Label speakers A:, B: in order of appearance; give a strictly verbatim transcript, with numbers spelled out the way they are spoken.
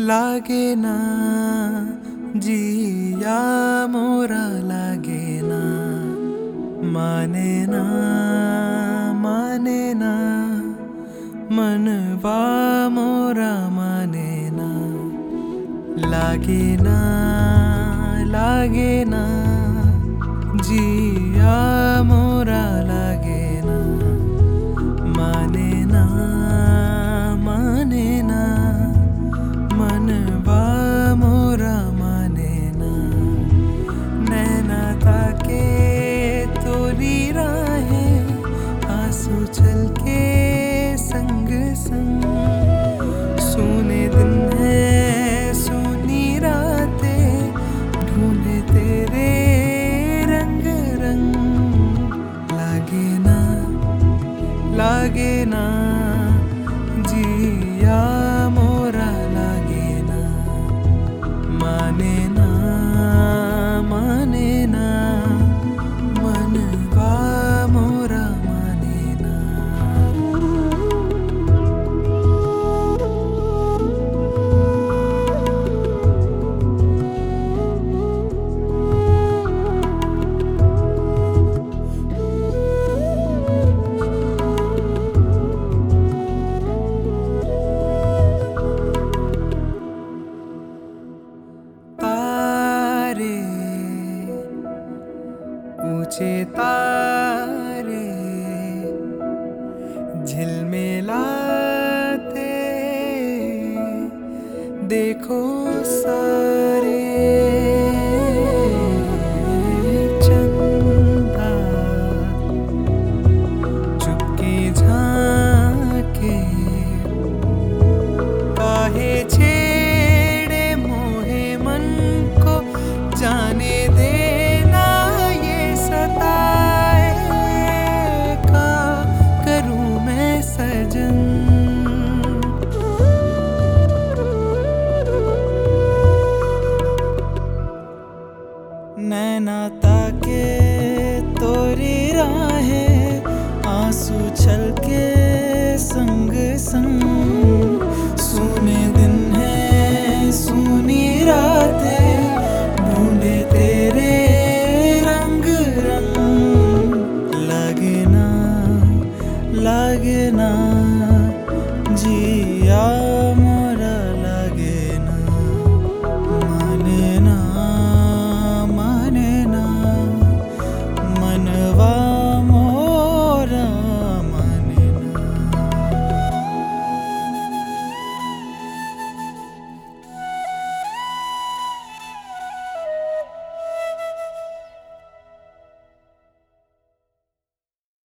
A: लागे ना जिया मोरा लागे ना, माने ना माने ना मनवा मोरा माने ना, लागे ना लागे ना जिया मोरा लागे ना, माने ना माने ना मनवा मोरा माने ना, नैना ताके तोरी राहें आंसू छलके संग संग, सूने दिन है सूनी रातें ढूंढे तेरे रंग रंग, लागे ना लागे ना जिया मोरा लागे ना, माने ना माने ना मनवा मोरा माने ना। तारे ऊंचे तारे झिलमिलाते देखो सारे, चंदा चुपके झांके काहे छेड़े मोहे मन को, जाने देना ये सताए का करूं मैं सजन, नैना ताके तोरी राहें आंसू छलके संग संग, सूने दिन है सूनी रातें